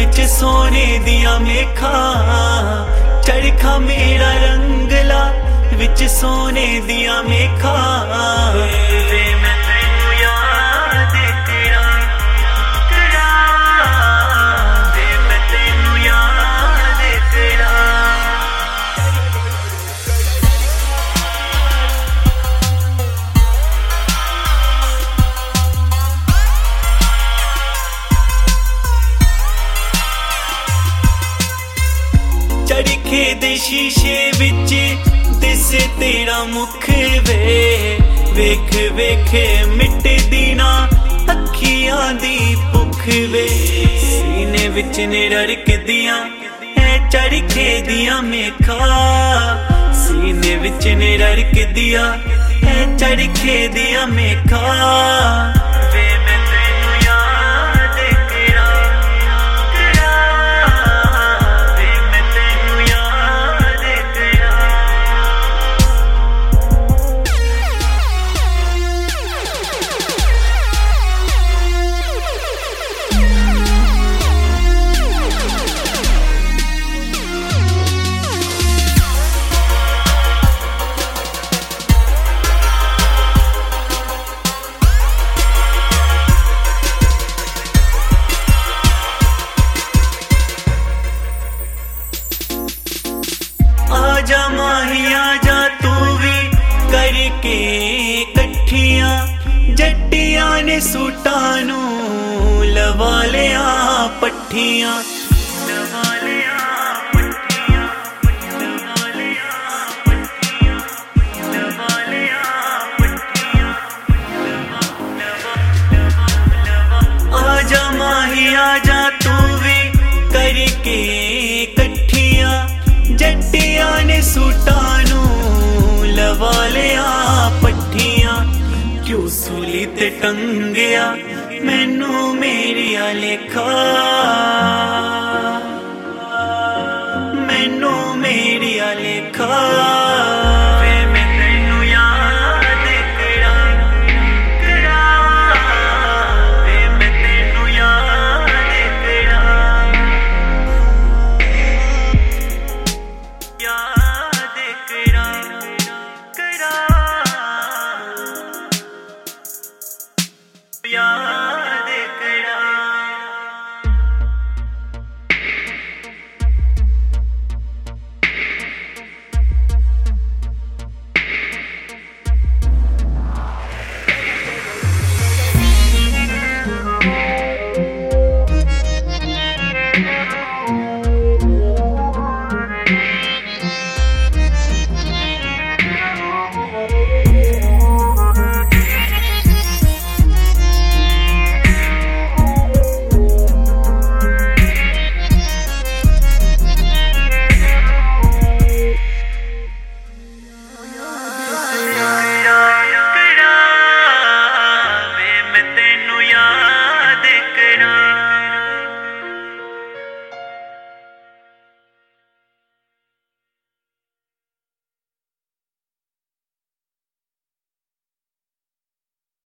विच सोने दिया मेखा चरखा मेरा रंगला विच सोने दिया मेखा वे मैं तैनू याद करा करा वे मैं तैनू याद करा। चरखे दे शीशे विच दिसे तेरा मुख वे वेख वेख मिटदी ना अखियां दी भुख वे सीने विच ने रड़कदियां है चरखे दियां मेखा सीने विच ने रड़कदियां है चरखे दियां मेखा वे मैं तैनू याद करा करा वे मैं तैनू याद करा। आजा माही आजा तू भी करके कट्ठियां जट्टियां ने सूटां नू लवा लिया पट्ठियां लवा लिया पट्ठियां लवा लिया पट्ठियां लवा लिया पट्ठियां लवा आजा माही आजा तू भी करके कट्ठियां जट्टियां ने सूटां नू लवा लिया पट्ठियां क्यों सूली ते टंगिया मैनू मेरिया लेखा।